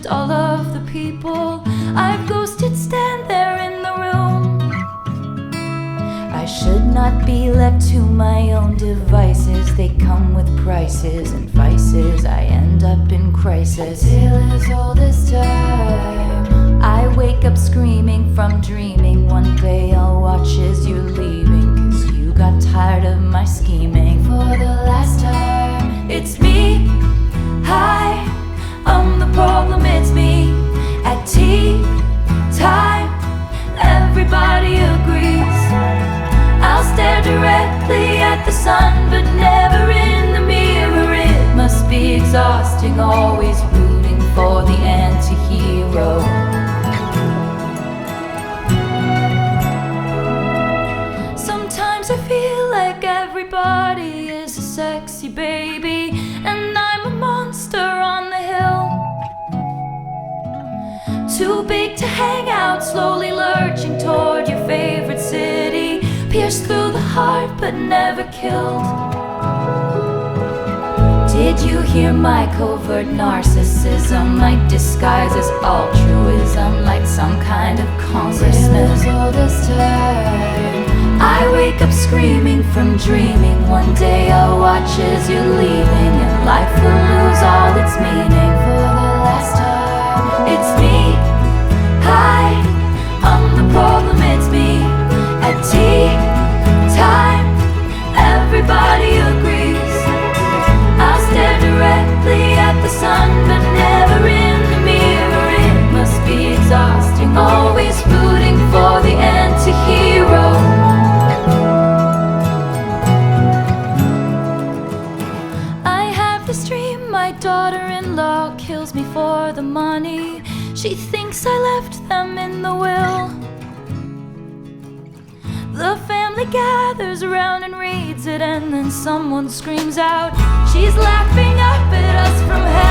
lost all of the people I've ghosted stand there in the room. I should not be left to my own devices. They come with prices and vices. I end up in crisis. A tale as old as time. I wake up screaming from dreaming. One day I'll watch as you're leaving, 'cause you got tired of my scheming. For the last time, it's me. Hi, I'm the problem, it's me. At tea time, everybody agrees. I'll stare directly at the sun, but never in the mirror. It must be exhausting, always rooting for the anti-hero. Sometimes I feel like everybody is a sexy baby, and I'm a monster on the hill. Too big to hang out, slowly lurching toward your favorite city. Pierced through the heart but never killed. Did you hear my covert narcissism? My disguise is altruism, like some kind of congressman. As old as time. I wake up screaming from dreaming. One day I'll watch as you're leaving, and life will lose all its meaning. For the last time, it's me. Hi, I'm the problem, it's me. At tea time, everybody agrees. I'll stare directly at the sun, but never in the mirror. It must be exhausting, always rooting for the anti-hero. I have this dream, my daughter-in-law kills me for the money. She thinks I left them in the will. The family gathers around and reads it, and then someone screams out, she's laughing up at us from hell.